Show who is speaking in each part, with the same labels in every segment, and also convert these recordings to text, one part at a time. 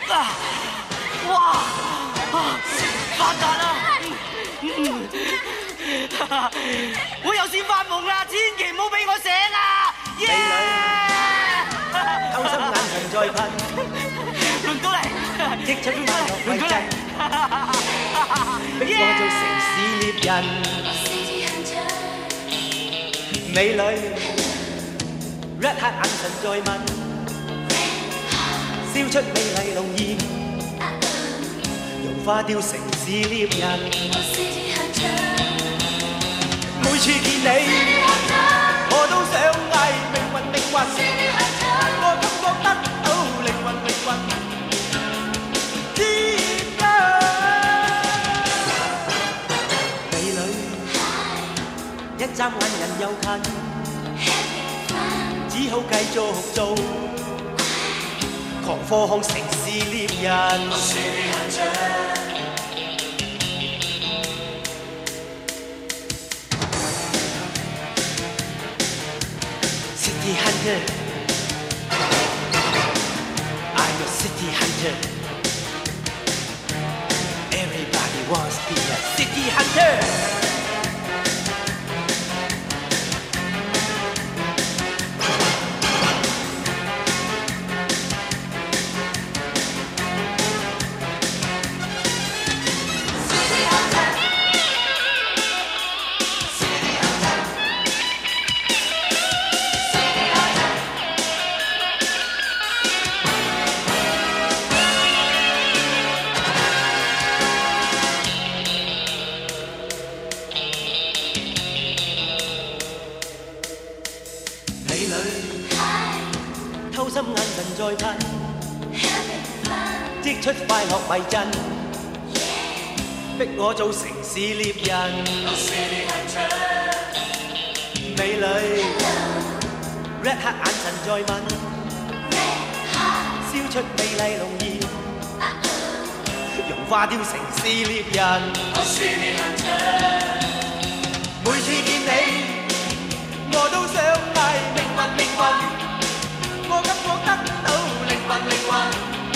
Speaker 1: 哇！發達啦！我又是發夢啦，千祈唔好俾我醒啊！美
Speaker 2: 女，偷心眼神再噴，
Speaker 1: 輪到嚟，
Speaker 2: 即出快樂為真，逼我做城市獵人。美女，red hat眼神再問，燒出美麗濃煙，融化掉城市獵人。每次見你，我都想嗌命運命運，我感覺得到靈魂靈魂。點解？美女，一眨眼人又近，只好繼續做狂科控城市獵人。City hunter, I'm a city hunter. Everybody wants to be a city hunter.偷心眼神再噴，即出快樂為真，逼我做城市獵人。美女 ，red hat 眼神再問，燒出美麗濃煙，融化掉城市獵人。每次見你，我都想嗌命運命運。我感覺得到靈魂靈魂，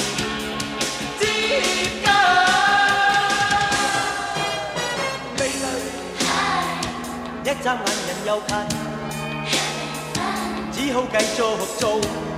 Speaker 2: 點解？美女，一眨眼人又近，只好繼續做。